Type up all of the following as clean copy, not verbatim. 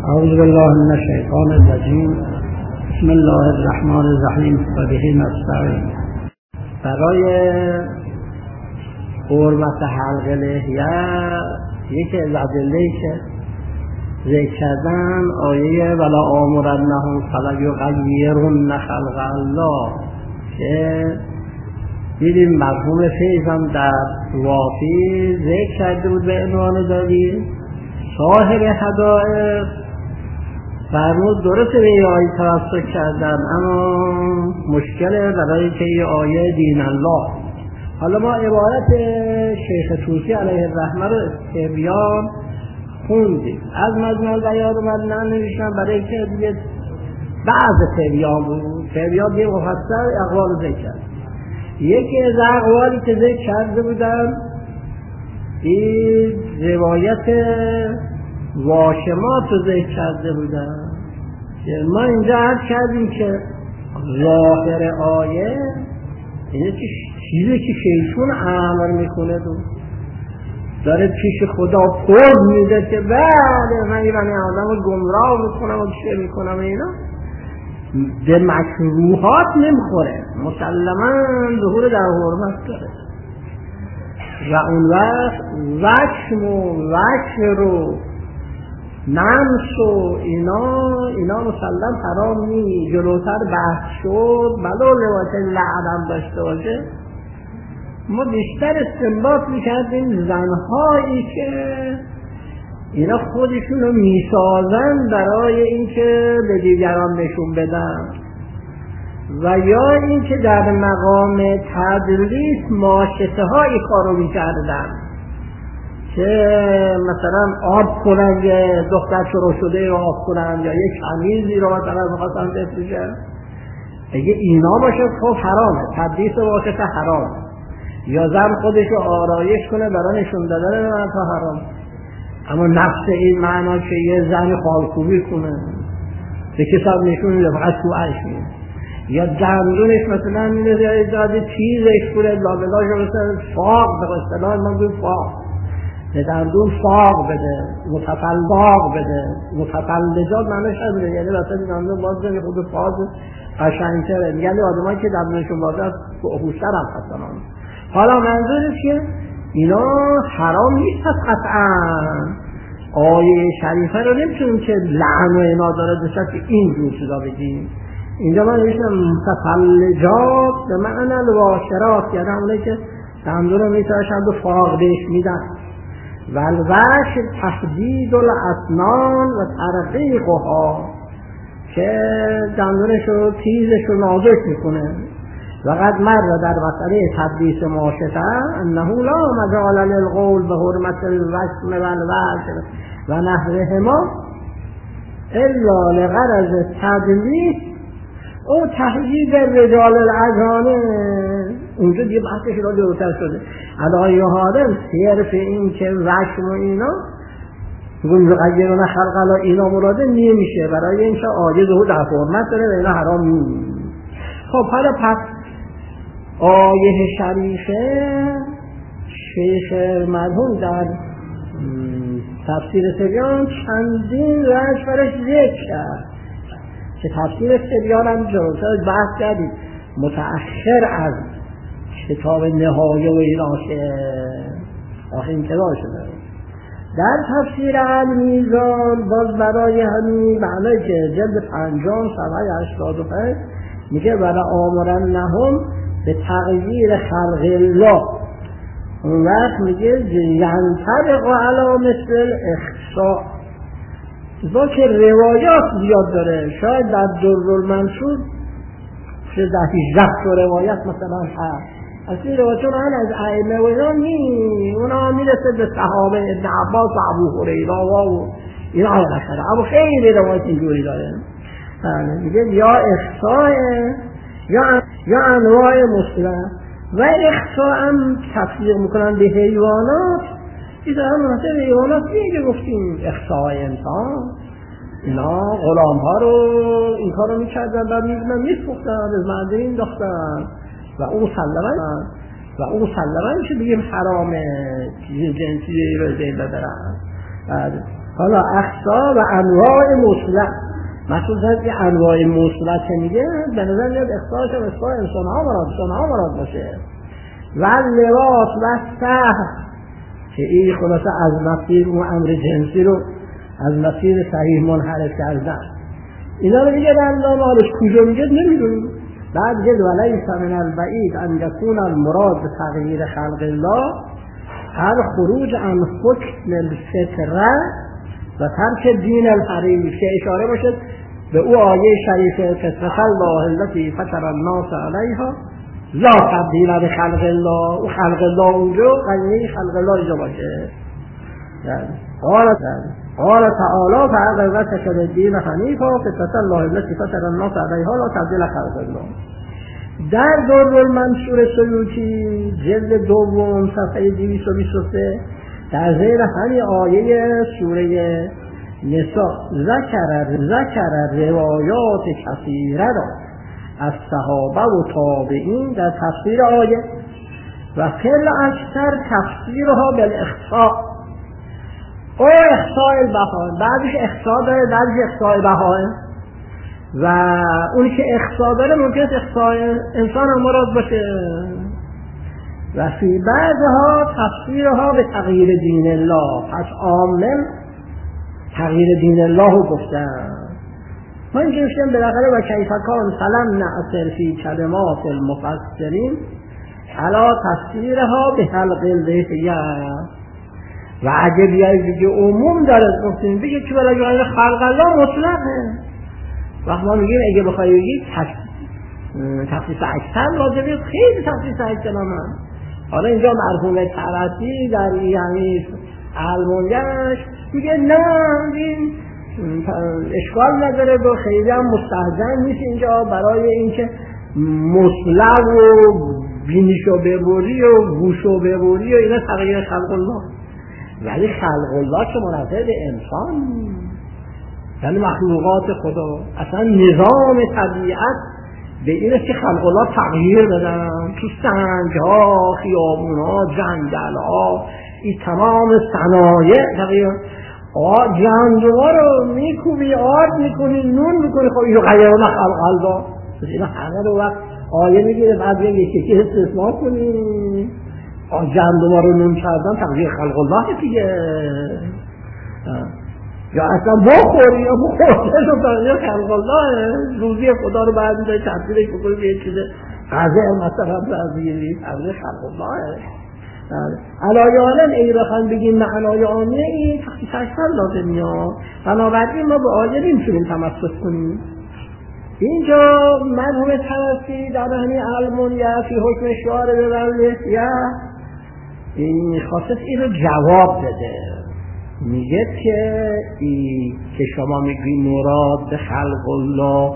اعوذ بالله من الشیطان الرجیم. بسم الله الرحمن الرحیم و به نستعین. برای حرمت حلق لحیه یکی از ادله‌ای که ذکر کردن آیه ولا آمرنهم فلیغیرن خلق الله که دیدیم مرحوم فیضم در وافی ذکر کرده بود به عنوان دلیل. صاحب حدائق فرمود درسته به این آیه توسط کردن، اما مشکله برای که این آیه دین الله. حالا ما عبارت شیخ طوسی علیه الرحمه رو استبیان خوندیم، از مجموع بیان اومد ننوشتم برای که دیگه بعض تبیان بود. تبیان دیگه مفصل اقوال رو ذکر کرد. یکی از اقوالی که ذکر کرده بودم این روایت واشمات رو ذکر کرده بودم که ما اینجا عرض کردیم که ظاهر آیه اینه که چیزی که شیطان امر میکنه داره پیش خدا پر میده که بله من این آدم رو گمراه میکنم و چه میکنم اینا به مکروهات نمیخوره، مسلما ظهور در حرمت داره و اون وقت وشم و وشر و نمس و اینا مسلم حرام نی. جلوتر بحث شد بلا لوات لعنم داشته باشه ما بیشتر استنباط میکردیم زنهایی که اینا خودشونو میسازن برای اینکه به دیگران نشون بدن و یا اینکه در مقام تدریس ماشطه های کارو میکردن که مثلا آب کنن یه دختر شروع شده رو آب کنن یا یک کمیزی رو مثلا میخواستن بفروشن، اگه اینا باشه خب حرامه، تدریس واسطه حرامه. یا زن خودش رو آرایش کنه برای نشون دادن تا حرام. اما نفس این معنا که یه زن خالکوبی کنه به کساب نشون میده فقط تو عشقی یا دندونش مثلا میده ایجاد چیزش کنه لابلاش رو مثلا فاق به اصطلاح ما بگیم فاق به دندون فاق بده، متفلق بده. متفلجات معنیش همینه، یعنی مثلا دندون باز بده خود فاز قشنگتره، یعنی آدمایی که دندونشون بازه از خوشتر هم هستن. حالا منظورش که اینا حرام نیست قطعا. آیه شریفه رو نمیتونیم که لعن و اینا داره دوشت که این جور چیزا بگیم. اینجا من نوشتم متفلجات به معنی الواشرات، یعنی همونه که دندون رو میتراشند و فاق بهش میدن. والوش تحدید الاسنان و ترقیقها که دندونش رو تیزش رو نازک میکنه. وقد مر در مسئله تدریس ماشطه انه لا مجال للقول به حرمت الوشم والوش و نحوهما الا لغرض تدلیس او تحجیب رجال العجانه. اونجا دیگه بحثش را جلوتر شده. علایه حالم صرف این که وشم و اینا غیرون خلق الله اینا مراده نمیشه، برای اینکه آیه ظهور در حرمت داره و اینا حرام نیست. خب حالا پس آیه شریفه شیخ مرحوم در تفسیر تبیان چندین وجه برش ذکر کرد که تفسیر تبیان هم جلوتر بحث کردیم متأخر از کتاب نهایه و اینا که آخه انتظار شده. در تفسیر المیزان باز برای همین معنی که جلد 5 صفحه 85 میگه ولا آمرنهم به تغییر خلق الله. اون وقت میگه ینطبق علی مثل اخصاء. با که روایات زیاد داره، شاید در درالمنصور چه در 18 روایت مثلا هست. اصلی روایتون از ائمه و اینا نی، اونا میرسه به صحابه ابن عباس و ابو هریره و اینا آخره. ابو خیلی روایت اینجوری داره. میگه یا اخصاء یا انواع مسلم و اخصاء هم تفسیر میکنن به حیوانات. این در مناسب حیوانات میگه گفتیم اخصاء انسان اینا غلام ها رو این کار رو میکردن و میفروختن از معده این دخترن و اون مسلماً که بگیم حرامه چیز جنسی رو زیده دارن. حالا اخصا و انواع موصولت، مخصوصا که انواع موصولت که میگه به نظر میاد اخصاش هم اخصا انسانها مراد باشه. و لباس و سهر که این خلاصه از مسیر اون امر جنسی رو از مسیر صحیح منحرف کردن. اینا رو میگه علامه، حالش کجا میگه نمیدونیم. بعد میگه ولیس من البعید ان یکون المراد به تغییر خلق الله هر خروج عن حکم الفطره و ترک دین الحریم، که اشاره باشه به او آیه شریف فطرت الله التي فطر الناس علیها لا تبدیل لخلق الله. او خلق الله اونجا قضیه خلق الله اینجا باشه. قال تعالی فأقرتك للدین حنیفا فطرت الله التي فطر الناس علیها لا تبدیل خلق الله. در در المنصور سیوطی جلد دوم صفحه 223 در زیر همین آیه سوره نساء ذکر روایات کثیره را از صحابه و تابعین در تفسیر آیه و فعل اکثر تفسیرها بالاخصاء او اخصاء البهائم، بعدش اخصاء داره، بعدش اخصاء البهائم. و اونی که اخصاء داره ممکنه اخصاء انسان هم مراد باشه. و فی بعضها تفسیرها به تغییر دین الله، پس عامل تغییر دین الله رو گفتن. ما اینجا میشتیم بالاخره و کیفکان سلم نعصر فی کلمات المفسرین علا تفسیرها به حلق الرحیه. و اگه بیایی دیگه عموم داره گفتیم بگه که برای خلق الله مطلقه. وقت ما میگیم اگه بخوایی بگید تخصیص اکثر راجبه خیلی تخصیص اکثر هم. حالا اینجا مرحوم طرفی در یعنی علمونگش میگه نه این اشکال نداره و خیلی هم مستحضن نیست اینجا برای اینکه مطلق و بینیشو ببوری و گوشو ببوری و اینا تغییر خلق الله. ولی خلق الله که منظر به انسان یعنی مخلوقات خدا، اصلا نظام طبیعت به این است که خلق الله تغییر بدن. تو سنگ‌ها، خیابون‌ها، جنگل‌ها، این تمام صنایع تغییر. جندوها رو میکوبی، آرد میکنی، نون میکنی، خب اینو غیرون خلق الله. اینا همه رو وقت آیه میگیره بعد یکی استثناء کنی. جندوها رو نون کردن تغییر خلق الله دیگه. یا اصلا بخوری یا بخوری رو تغییر خلق الله. روزی خدا رو بعد میده تبدیلش بکنی به یک چیز غذا مثلا تغییر خلق الله. علایه عالم ای رخن بگیم معنای عامه این تخصیص اکثر لازم میاد. بنابراین ما به آیه نمیتونیم تمسک کنیم. اینجا مرحوم طرفی در همین المونیه فی حکم شعار به ولحیه این خواست این رو جواب بده. میگه که این که شما میگی مراد به خلق الله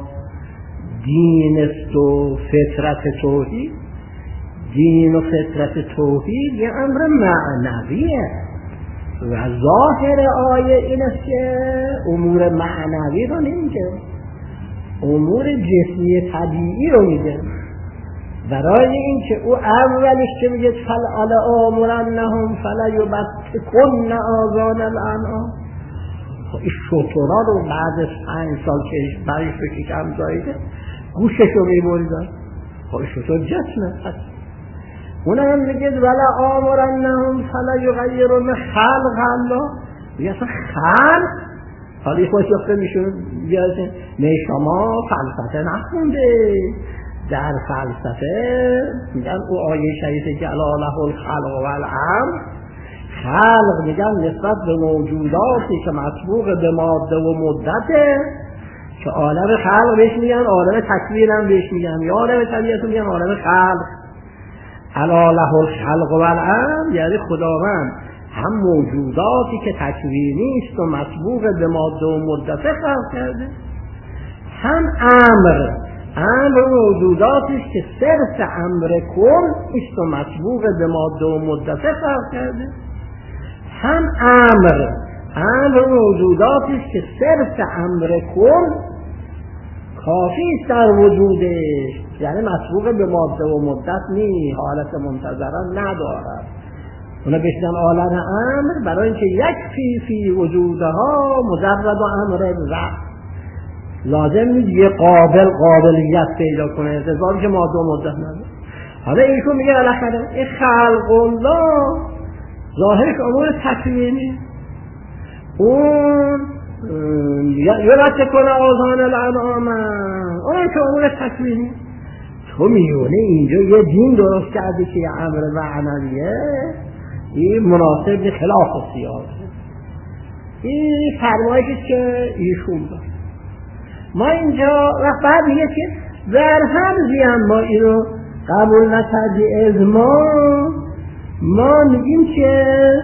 دین است و فطرت توحید، دین و فطرت توحید یه امر معنویه و ظاهر آیه این است که امور معنوی رو نمیگه، امور جسمی طبیعی رو میگه. برای این که او اولش که میگه فلعل آمرنهم فلیبتکن آذان الانعام، این شترها رو بعد از 5 سال که برایش رو کم زایده گوشش رو میبریدن. این شتر جسمه. اونم میگه ولا آمرنهم فلیغیرن خلق الله، میگه اصلا خلق حالی خوش یافته میشون بیازه. نه شما فلسفه نخونده. در فلسفه میگن او آیه شریف جلاله الخلق و الامر، خلق میگن نسبت به موجوداتی که مطبوق به ماده و مدته، که عالم خلق بهش میگن، عالم تکوین هم بهش میگن، یا عالم طبیعت میگن عالم خلق. جلاله الخلق و الامر یعنی خداوند هم موجوداتی که تکوینی است و مطبوق به ماده و مدته خلق کرده، هم امر موجوداتی است که صرف امر کن است و مطبوق به ماده و مدته خلق کرده، هم امر موجوداتی است که صرف امر کن کافی است در وجودش، یعنی مطبوق به ماده و مدت نی، حالت منتظره ندارد. اونا بشنن عالم امر برای اینکه یک فی وجودها مجرد و امر رفت لازم نیست یه قابلیت پیدا کنه انتظاری که ماده و مدت نداره. حالا ایشون میگه بالاخره این خلق الله ظاهرش امور تکوینی اون یادت کنه آذان الانعام اون که امور تکوینی تو میونه اینجا یه دین درست کردی که یه امر معنویه این مناسب خلاف سیاست. این فرمایشی که ایشون داره ما اینجا و بعد میگه که در هر زیم ما اینو قبول نکردی از ما میگیم که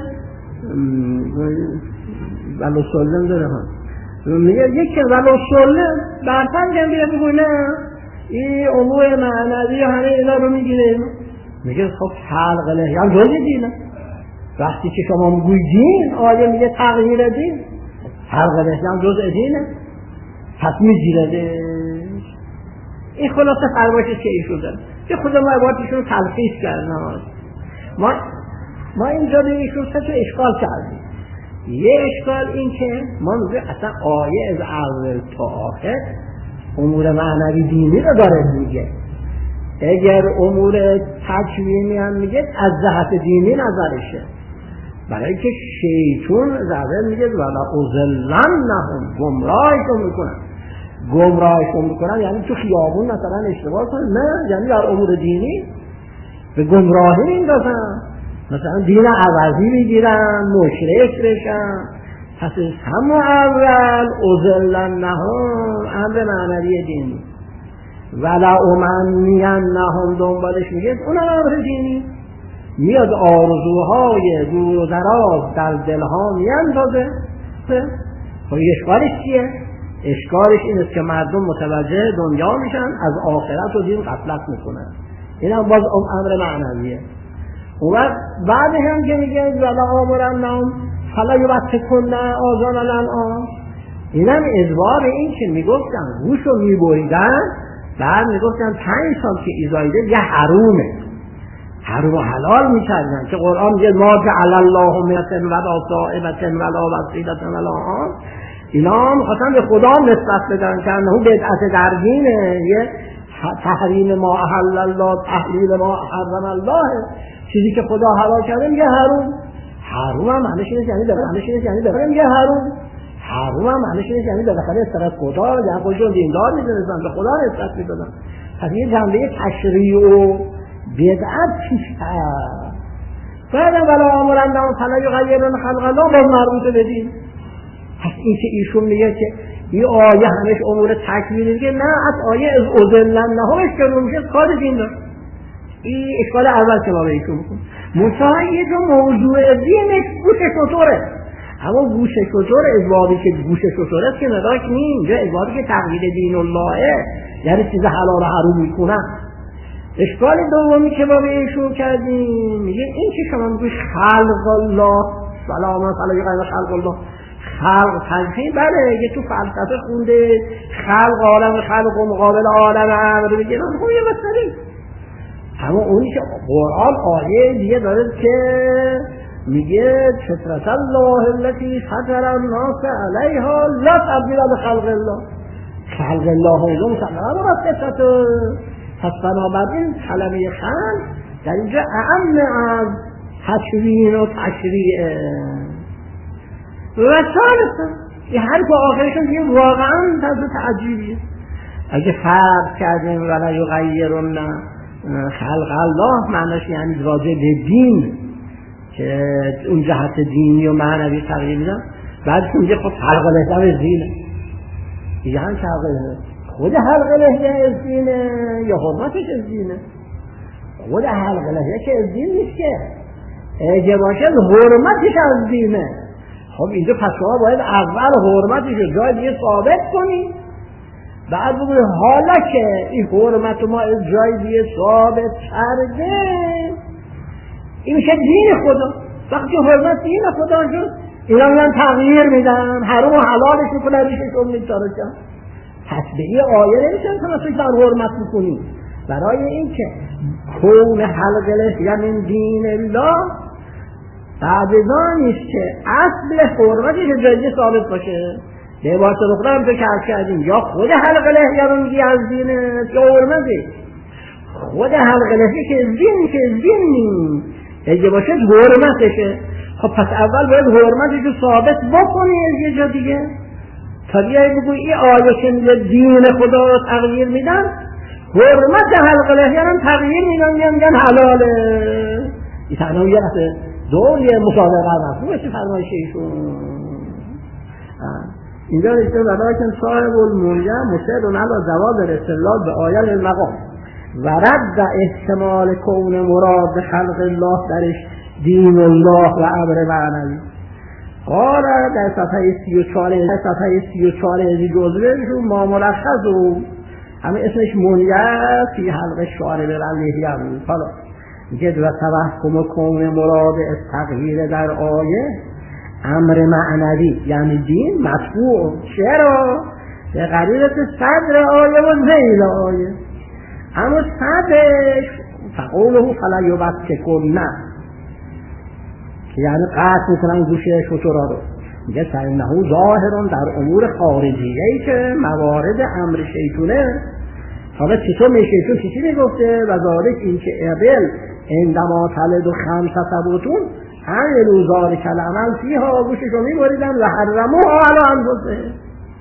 ولو سلم داره ها میگه یک که ولو سلم برفن جنبیه بگو نه این امور معنوی همه اینا رو میگیره. میگه خب خلق لحیه هم جز دینه. وقتی که شما میگوی دین آیه میگه تغییر دین خلق لحیه هم جز دینه پس میگیره. این خلاصه فرمایشی که ایشون داره که خود ما عبارتشون تلخیص کردن. ما اینجا به ایشون سه تا اشکال کردیم. یه اشکال این که ما میگه اصلا آیه از اول تا آخر امور معنوی دینی رو داره میگه. اگر امور تکوینی هم میگه از جهت دینی نظرشه برای که شیطان ظاهر میگه ولا اضلنهم گمراهشون میکنن یعنی تو خیابون مثلا اشتباه کنن نه یعنی در امور دینی به گمراهی میندازن مثلا دین عوضی میگیرن مشرک بشن. پس هم اول اضلنهم امر معنوی دینی ولا امنینهم دنبالش میگه اون امر دینی میاد آرزوهای دور و دراز در دلها میاندازه. خب اشکالش چیه؟ اشکالش این است که مردم متوجه دنیا میشن از آخرت و دین غفلت میکنن. این هم باز امر معنویه. اون بعد هم که میگه ولا آمرنهم فلا یبتکن آذان الانعام این هم ادبار این که میگفتن گوشو میبریدن بعد میگفتن 5 سال که ایزایده یه حروم حلال میکردن که قرآن میگه ما جعل الله میتن ولا صائبتن ولا وسیلتن ولا آن اینا هم خواستن به خدا نسبت بدن که انهو بدعت در دینه یه تحریم ما احل الله تحلیل ما حرم الله چیزی که خدا حلال کرده میگه حروم هم معنیش اینه یعنی داره میگه حروم هم معنیش اینه یعنی بالاخره استرس خدا یعنی خودشون دیندار میدونستن به خدا نسبت میدادن. پس یه جنبه تشریع و بدعت پیش هست. بعدم ولا آمرنهم فلا یغیرن خلق الله باز مربوط به دین. پس این که ایشون میگه که این آیه همش امور تکوینی که نه از آیه از اضلنهم اشکال میشه کار دین داره. این اشکال اول که ما به ایشون بکنیم منتها یه جو موضوع دینش گوش شطوره اما گوش شطور ازوابی که گوش شطوره است که نداک نیم جا ازوابی که تغییر دین اللهه یعنی چیز حلال و حروم میکنن. اشکال دومی که ما به ایشون کردیم میگه این که شما میگوش خلق الله سلام علیه خلق الله خلق تنظیم بله یه تو فلسفه خونده خلق عالم خلق و مقابل عالم امر بگیرن خب یه مسئله اما اونی که قرآن آیه دیگه داره که میگه فطرت الله التي فطر الناس علیها لا تبدیل لخلق الله خلق الله اونجا مسلمان رو فطرت پس بنابراین کلمه خلق در اینجا اعم از تکوین و تشریع و ثالثا این حرف آخرشون دیگه واقعا طرز تعجیبیه. اگه فرض کردیم ولا یغیرن خلق الله معناش یعنی راجع به دین که اون جهت دینی و معنوی تغییر میدن بعدش میگه خب خلق لحظه از دینه دیگه هم خود حلق لحظه از دینه یا حرمتش از دینه. خود حلق لحظه که از دین نیست که اگه باشه حرمتش از دینه. خب اینجا پس شما باید اول حرمتش رو جای دیگه ثابت کنی بعد بگوید حالا که این حرمت ما از جای دیگه ثابت کرده این میشه دین خدا. وقتی حرمت دین خدا شد اینا میان تغییر میدن حرام و حلالش میکنن ریششون میتارشن. پس به این آیه نمیشن که نسوی در حرمت میکنیم برای این که کون حلق لحیه من دین الله بعدزانیست که اصل حرمتی که جایی ثابت باشه. به عبارت اخرى هم تو که عرض کردیم یا خود حلق لحیه رو میگی از دینه یا حرمته. خود حلق لحیه که زین نیست اگه باشه حرمتشه. خب پس اول باید حرمتش رو ثابت بکنی از یه جا دیگه تا بیایی بگوی این آیه که میگه دین خدا رو تغییر میدن، حرمت حلق لحیه رو تغییر میدن، میگن حلاله. این تنها یه رفته دوری مصادقه رفت باشه فرمایش ایشون. اینجا رشته ولکن صاحب المنجه مشهد علی جواز الاستدلال به آیه المقام و رد احتمال کون مراد خلق الله درش دین الله و امر معنوی. قال در صفحه 34 از جزوهشون ما ملخص و همه اسمش منجه فی حلق شارب العلیه بود. حالا میگه و توهم کون مراد تغییر در آیه امر معنوی یعنی دین مطبوع. چرا؟ به قریبت صدر آیه و ذیل آیه. اما صدرش فقوله فلا یبتکن یعنی قطع میکنن گوشه شترا رو. میگه فانه ظاهرون در امور خارجیه‌ای که موارد امر شیطونه. حالا چطور میشیطون چی میگفته؟ و ذالک این که ابل عندما تلد و خمس ثبوتون عملوا ذلك العمل فیها گوششو میبریدن و حرموها علی انفسهم.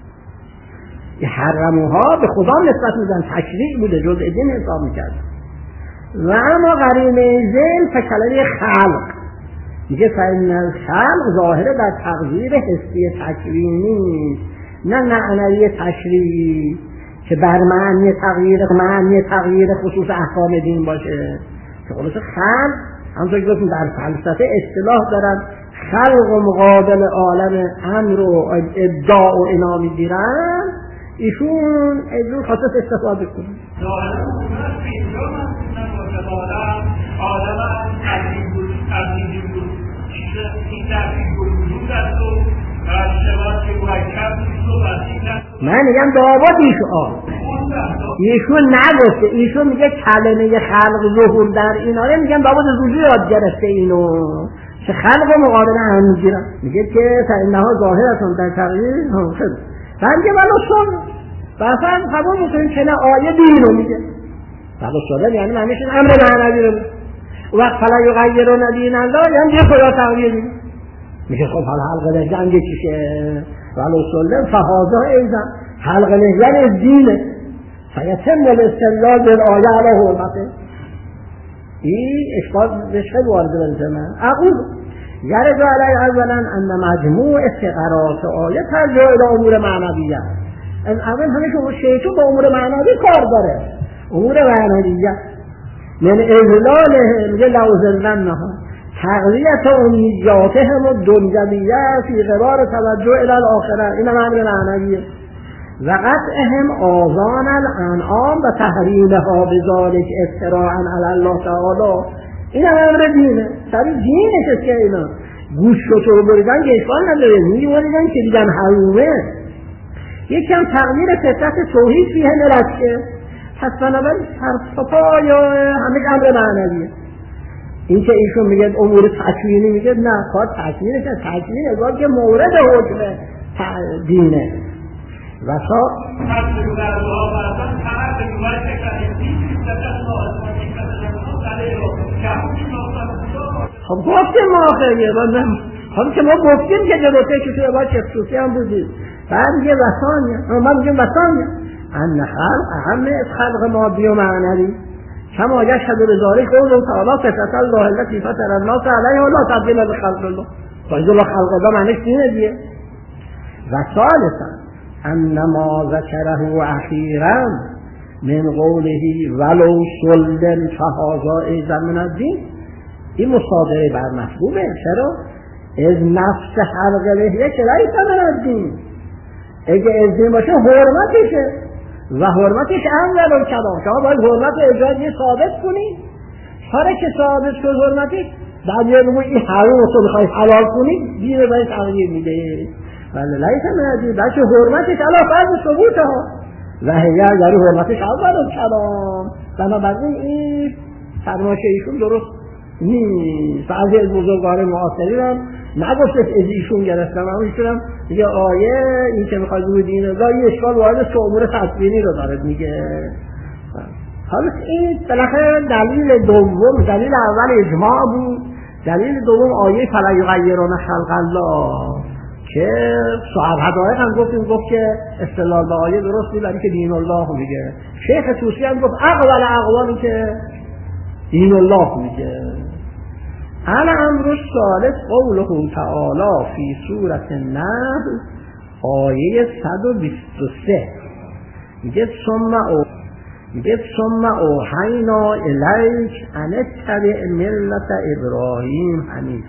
حرموها به خدا نسبت میدن، تشریع بوده، جزء دین حساب میکرد. و اما قرینه ذیل فکلمه خلق میگه فإن الخلق ظاهره در تغییر حسی تکوینی نه معنوی تشریعی که بر معنی تغییر خصوص احکام دین باشه. که خلاص خلق همونطور که گفتیم در فلسفه اصطلاح دارن خلق و مقابل عالم امر و ابداع و اینا میگیرن، ایشون از خاصت استفاده کنن. من میگم دعوات ایشون نگفته، ایشون میگه کلمه خلق ظهور در اینا میگن بابا زوجی یاد گرفته اینو که خلق و مقابله هم میگیرن. میگه که فإنها ظاهرتون در تغییر هم شد. بعد میگه ولو سن مثلا قبول میکنیم که نه آیه دینو میگه ولو سن یعنی معنیش امر معنوی رو وقت فلا یغیرون دین الله یعنی خدا تغییر میده. میگه خب حالا حلق لحیه چیشه؟ ولو سن فهذا ایضا حلق لحیه دینه فیتم الاستدلال بالآیه علی حرمته. این اشکال بشکل وارد بنزمه اقول یرد علی اولا ان مجموع استقرارات آیه ترجع الى امور معنویه. اول همه که شیطان با امور معنوی کار داره، امور معنویه من اذلاله میگه لوزلنها تقویت امیدیاتهم الدنیویه فی قرار توجه الی الاخره. این امر معنویه. و قطعهم آذان الانعام و تحریمها بذالک افتراعا علی الله تعالی. این امر دینه، سری دینه که اینا گوش رو بریدن که اشکال نداره، میبریدن که دیدن حرومه. یکم تغییر فطرت توحید فیه نرسه. پس بنابراین سرپا یا همه امر معنویه. این که ایشون میگه امور تکوینی، میگه نه کار تکوینه که تکوین ازاد که مورد حکم دینه. و خب گفتیم ما خیلیه خب که ما گفتیم که جلوته که توی باید خصوصی هم بودید. بعد میگه وثانیه، ما میگیم وثانیه ان خلق اهم از خلق مادی و معنوی کما یشهد بذلک قوله تعالی فطرة الله التي فطر الناس علیها لا تبدیل لخلق الله. فإذا الله خلق الله معنیش دینه دیگه. و ثالثا ان ما ذکره اخیرا من قوله ولو سلم فهذا ایضا من الدین، این مصادره بر مفهومه. چرا؟ از نفس حلق لحیه که لیس من الدین. اگه از دین باشه حرمتشه و حرمتش اول الکلام. شما باید حرمت اجازی ثابت کنی. هر که ثابت شد حرمتش بعد یه بگوی این حرام رو بخواهی حلال کنی دین باید تغییر میده. ولی لیس من الدین بلکه حرمتش علا فرض ثبوته ها و هیه یعنی حرمتش اول الکلام. بنابراین این فرمایش ایشون درست نیست. بعضی از بزرگان معاصرین هم نگفت از ایشون گرفتم، ایشون میگه آیه این که میخواد روی دین الله این اشکال وارد امور تصویری رو داره میگه. حالا این بالاخره دلیل دوم، دلیل اول اجماع بود، دلیل دوم آیه فلا یغیرون خلق الله که صاحب حدایق هم گفت که استدلال به آیه درست بود، که دین الله میگه. شیخ طوسی هم گفت اقوالی که دین الله میگه. الامر الثالث قوله تعالی فی سورة النحل آیه 123 میگه ثم اوحینا الیک ان اتبع ملت ابراهیم حنیف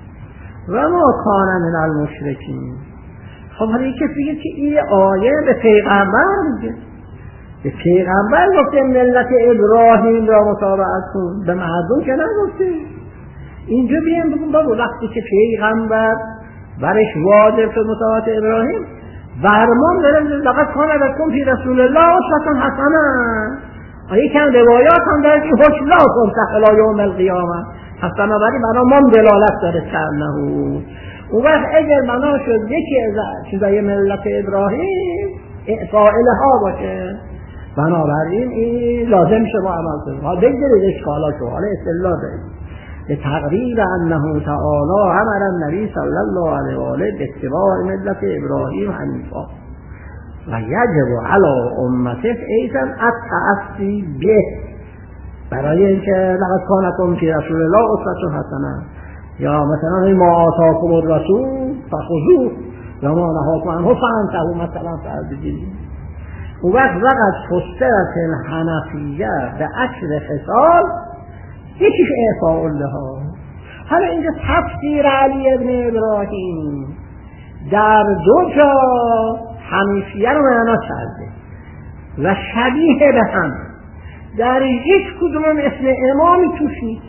و ما کان من المشرکین. خب حالا یکی میگه که این آیه به پیغمبر میگه، به پیغمبر گفته ملت ابراهیم را متابعت کن، به مردم که نگفته. اینجا بیایم بگم بابا وقتی که پیغمبر برش واجب شد متابعت ابراهیم، فرمان داره لقد کان لکم فی رسول الله اسوة حسنه. یکم روایات هم داره که حکلاکم تخلا یوم القیامه، پس بنابراین برای دلالت داره کرنه. اون وقت اگر بنا شد یکی از چیزای ملت ابراهیم قائله ها باشه، بنابراین این لازم میشه با عمل کنیم. ها بگذارید اشکالاتو، حالا استدلال دارید به تقریر انه تعالی امر النبی صلی الله علیه و آله به اتباع ملت ابراهیم حنیفا و یجب علی امته ایضا التأسی به، برای اینکه لقد کان لکم فی رسول الله اسوة حسنه، یا مثلا ما آتاکم الرسول فخذوه و ما نهاکم عنه فانتهوا، مثلا فرض بگیرید. اون وقت فسرت الحنفیه به عشر خصال، یکیش اعطاء لها. حالا اینجا تفسیر علی ابن ابراهیم در دو جا حنیفیه رو معنا کرده و شبیه به هم، در یک کدوم اسم امامی توش نیست.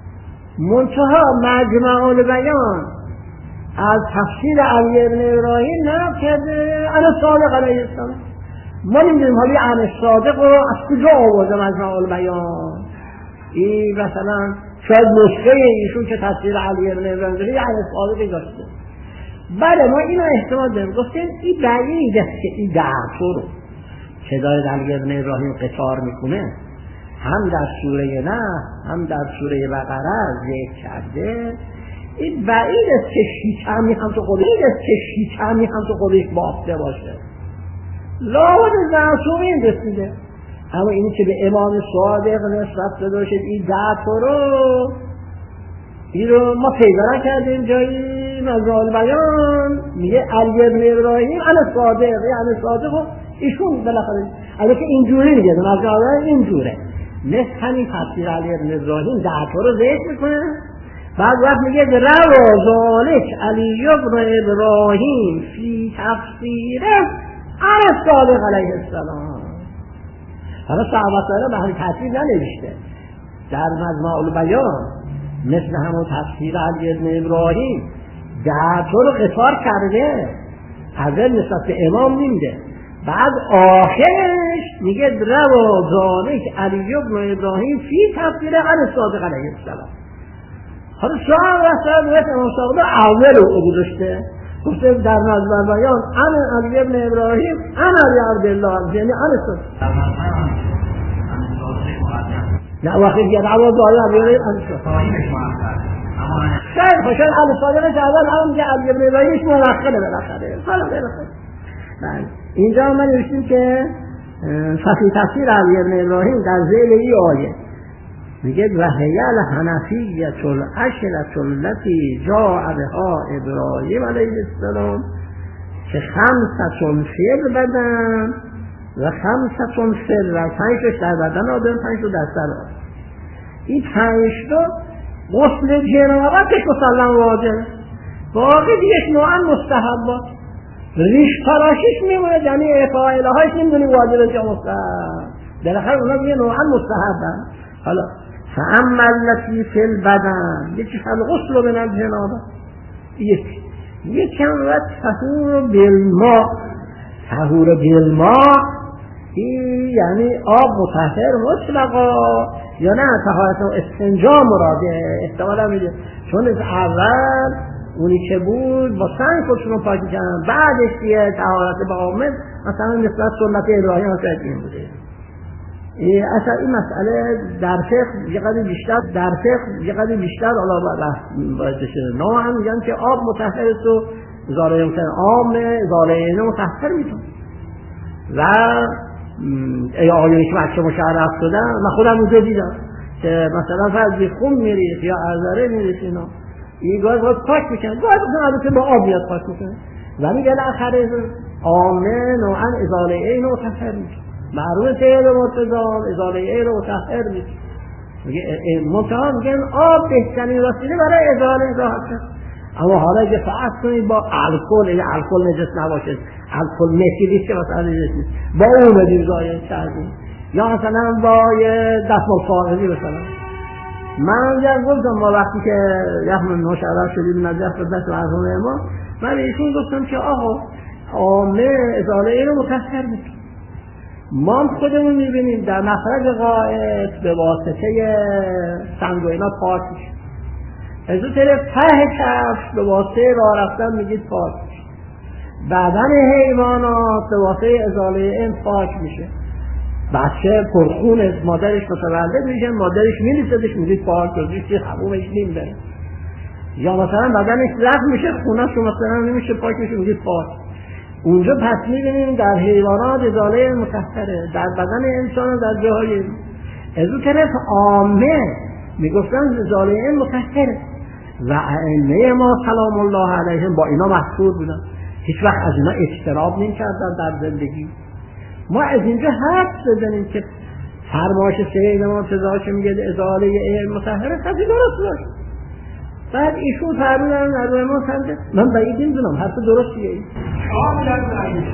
منتها مجمع البیان از تفسیر علی ابن ابراهیم نقل کرده انا صادق علیه السلام. ما نمیدونیم حالی انا صادق رو از کجا آورده مجمع البیان. این مثلا شاید نسخه ایشون که تفسیر علی ابن ابراهیم داره انا صادقی داشته. بله ما اینو احتمال داریم، گفتیم این بعید است که این دعوتو رو که داره علی ابن ابراهیم قطار میکنه هم در سوره نه هم در سوره بقره ذکر کرده. این بعید است که شیطانی هم تو خودش بافته باشه، لابد معصومین رسیده. اما اینی که به امام صادق نسبت داده باشد این دعوتو رو، این رو ما پیدا نکردیم جایی مجموع بیان. میگه علی ابن ابراهیم انا صادق، یعنی صادق و ایشون بالاخره البته اینجوری میگه مجموع بیان اینجوره، مثل همین تفسیر علی ابن ابراهیم دعوتو رو ذکر میکنه، بعد وقت میگه روا ذالک علی ابن ابراهیم فی تفسیره انا صادق علیه السلام. حالا صحابه به همین تفسیر ننوشته در مجموع البیان مثل همون تفسیر علی ابن ابراهیم دعوتو رو قصار کرده، اول نسبت به امام میده، بعد آخرش میگه روا ذالک علی ابن ابراهیم فی تفسیر انا صادق علیه السلام. حالا صحابه امام صادق اول رو گذاشته، گفته در مجموع بیان انا علی ابن ابراهیم انا علی عبدالله، یعنی انا صادق. نه وقتی دیگه عوض آیا بیاره خیلی خوشن علی صادقه که اول هم که علی ابن ابراهیمش مؤخره بالاخره. حالا بالاخره اینجا من نوشتیم که فصل تفسیر علی ابن ابراهیم در ذیل این آیه میگه و هی الحنفیة العشرة التي جاء بها ابراهیم علیه السلام که 5 فی البدن و 5 فی الروح، 5 در بدن آدم، 5 در سر آدم. این 5 غسل جنابتش مسلم واجبه، باقی دیگه نوعا مستحبات. ریش تراشیش میمونه، یعنی اعطاء الهایش نمیدونی واجبه یا مستحب، بالاخره اونا دیگه نوعا مستحبن. حالا فاما التي فی البدن یکی الغسل من الجنابه، یکی هم طهور بالماء، این یعنی آب مطهر مطلقا، یا نه طهارت و استنجا مراده احتمال هم میده، چون از اول اونی که بود با سنگ خودشون رو پاک کردن، بعدش دیگه طهارت به عامل مثلا نسبت سنت ابراهیم مثلا این بوده. اصلا این مسئله در فقه یه قدر بیشتر حالا باید بشه. نوع هم میگن که آب مطهر است و ازاله مطهر عامه، ازاله اینه مطهر میتونه. و آیونی که بچه مشرف شدن من خودم اونجا دیدم که مثلا فرضی خون میریخ یا عذره میریخ اینا این گاز پاک میکنن، گاز البته با آب میاد پاک میکنن، ولی بالاخره عامه نوعا ازاله این مطهر میشه، معروف غیر مرتضام ازاله این رو مطهر میشه. منتها میگن آب بهترین وسیله برای ازاله راحت. اما حالا اگه فقط کنید با الکل، اگه الکل نجس نباشه، الکل متیلیست که مثلا نجس نیست، با اون بدیم زایه کردیم، یا مثلا با یه دستمال فارغی مثلا. من گفتم ما وقتی که یخمون مشرف شدیم نجف خدمت مرحوم ما، من ایشون گفتم که آقا عامه ازاله این رو مطهر میشه. ما خودمون میبینیم در مخرج غائط به واسطه سنگ و اینا پاک میشه، از اون طرف ته کفش به واسطه راه رفتن میگید پاک میشه، بدن حیوانات به واسطه ازاله این پاک میشه. بچه پرخون از مادرش متولد میشه، مادرش میلیسدش میگید پاک شد، که حبوبش نیم بره، یا مثلا بدنش زخم میشه خونش رو مثلا نمیشه پاک میشه میگید پاک. اونجا پس میبینیم در حیوانات ازاله مطهره، در بدن انسان در جاهای از اون طرف عامه میگفتن ازاله این مطهره و ائمه ما سلام الله علیهم با اینا محصور بودن، هیچ وقت از اینا اجتناب نمی‌کردن در زندگی. ما از اینجا حدس بزنیم که فرمایش سید مرتضی که میگه ازاله این مطهره خیلی درست باشه. بعد ایشون فرمودن در ما سنده من بعید نمیدونم حرف درستیه این کاملا بعید.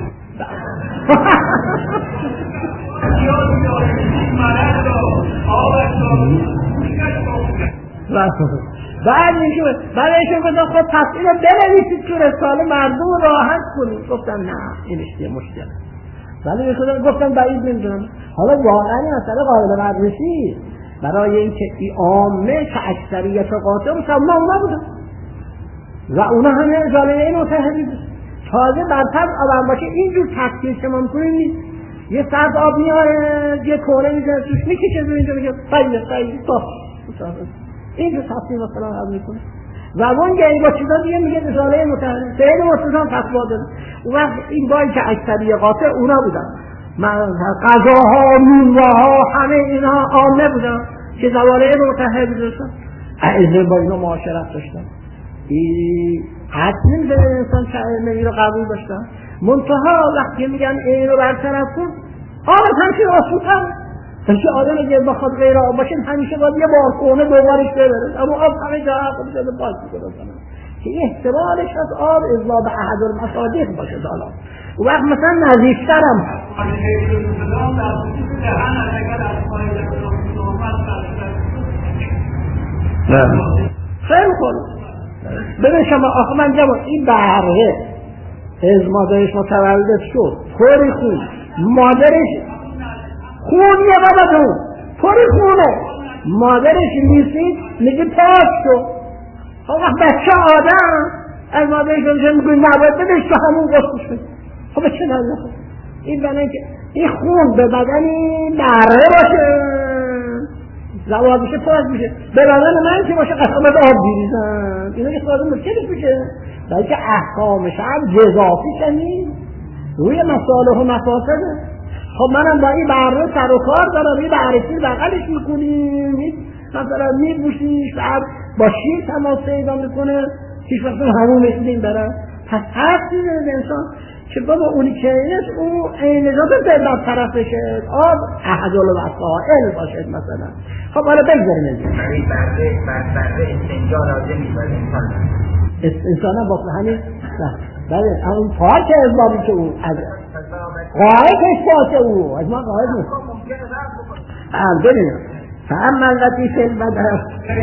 بعد ایشون گفتن خب پس اینو بنویسید تو رساله مردم راحت کنید. گفتم نه اینش یه مشکل، ولی گفتم بعید نمیدونم. حالا واقعا مسئله قابل بررسی برای اینکه این عامه که اکثریت قاطع مسلمان نبودن و اونا همه ازاله این مطهر بود. تازه برطبع آب باشه اینجور تکتیل که ما میکنیم نیست، یه سرد آب میاره یه کوره میزنه توش میکشه دو اینجا میگه خیلی تا اینجور تکتیل مثلا حل میکنه و اون گهی با چیزا دیگه میگه ازاله مطهر. سید مرتضی فتوا داده اون وقت این بایی که اکثریت قاطع اونا بودن، غذاها میوه‌ها همه اینا عامه بودن که زواره مطهر بودن، ائمه با اینا معاشرت داشتن. این حد نمی‌زنه انسان که ائمه رو قبول داشتن. منتها وقتی میگن این رو برطرف کن آب همیشه آسودتر، همیشه آدم اگه بخواد غیر آب باشه همیشه باید یه بارخونه دوبارش ببره، اما آب همه جا خودش رو پاک می‌کنه که احتمالش از آب اضافه به احد المصادیق باشه. حالا و وقت مثلا نزدیک‌ترم خیلی خوب ببین شما آخه من جوان این بهره از مادرش متولد شد طوری خون، مادرش خون یه بابتون طوری خونه، مادرش لیسید میگه پاک شد. وقت بچه آدم از مادرش میگه نباید بدش که همون قصد شد. خب چه نزده این بنای که این خون به بدنی بره باشه زواد میشه پاک میشه، به بدن من که باشه قسمت آب بیریزن اینا که سوازه مشکلش میشه، بلکه احکامش هم جزافی کنیم روی مصالح و مفاسده. خب منم با این بره سر و کار دارم، این بررسی بغلش میکنیم مثلا میبوشیش بعد با شیر تماس پیدا میکنه هیچ وقت همون میشدیم برن. پس هر چیزی انسان که بابا اونی که اینست اون اینجا به بر طرف بشه آب احجال و وسائل باشد مثلا. خب حالا بگذاریم اینجا برده استنجا لازم نیست انسان هم با همین بله اون پاک ازبابی که اون قایقش باشه او از ما قایق نیست ببینیم فاما التي في البدن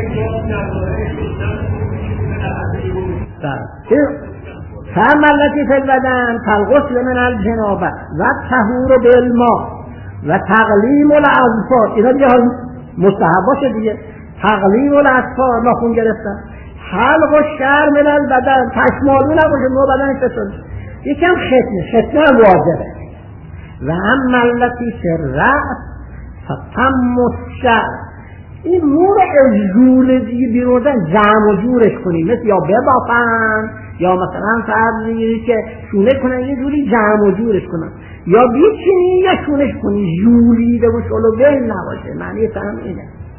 فاما التي في البدن فالغسل من الجنابه و الطهور بالماء و تقلیم الاظفار. اینا دیگه مستحباشه دیگه. تقلیم الاطفال ناخون گرفتن، حلق و شرم من البدن، پشمالو نباشه نو بدن فساد. یکم ختنه واجبه. و هم التی فی الرأس فتم الشعر، این مو رو از جول دیگه بیروزن جمع و جورش کنیم، مثل یا ببافن یا مثلا فرض بگیرید که شونه کنن یه جوری جمع و جورش کنن، یا بیچینی یا شونش کنی، جولیده و شلو بین نباشه. معنی فهم اینه.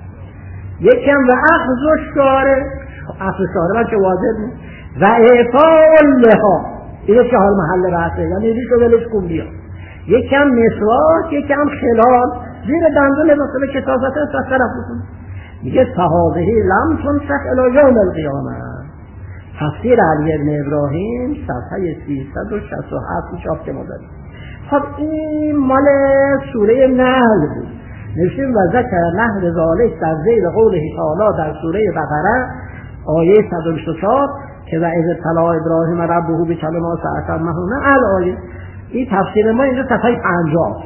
یکم و اخذ و شاره، اخذ شاره بچه واجب نیست. و اعطاء اللحا، اینه که حال محل رأسه، یعنی ریش و ولش کن بیا. یکم مسواک، یکم خلال زیر دندون مثل کتابت سطرف بکن. میگه فهاذه لم تنسخ الی یوم القیامه. تفسیر علی بن ابراهیم صفحه 367 چاپ که ما داریم. خب این مال سوره نحل بود. نوشتیم و ذکر نحل ذالک در ذیل قوله تعالی در سوره بقره آیه 124 که و اذ ابتلی ابراهیم ربه بکلمات فاتمهن الآیه. این تفسیر ما اینجا صفحه 50.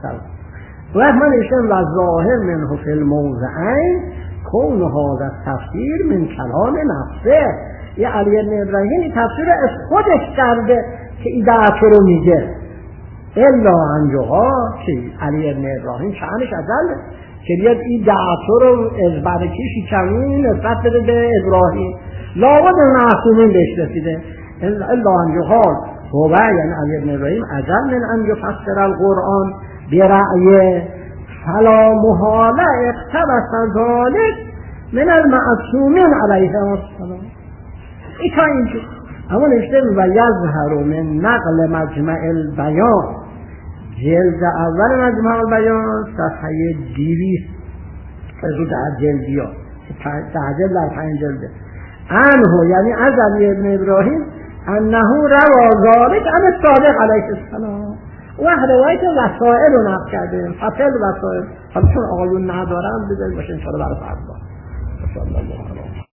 و من نوشتم و ظاهر منه فی الموضعین کون هذا التفسیر من کلام نفسه. یه علی بن ابراهیم این تفسیر از خودش کرده که ایدعت رو میگه. الا انجاها که علی بن ابراهیم شأنش ازله که بیاد این دعت رو از برکشی کمین نسبت بده به ابراهیم، لابد معصومین بهش رسیده. الا انجاها هو یعنی علی بن ابراهیم ازل من ان یفسر القرآن برأیه فلا محاله اقتبس ذلك من المعصومین علیه السلام. این تا اینجا. اما نشته و یظهر من نقل مجمع البیان جلد اول مجمع البیان صفحه 200 از در جلدی ها تعجل در 5 جلده عنه یعنی از علی ابن ابراهیم انه روا ذالک عن الصادق علیه السلام و روایت وسائل رو نقل کرده. فصل وسائل حالا چون آقایون ندارن بذارید باشه انشاءالله برای فردا.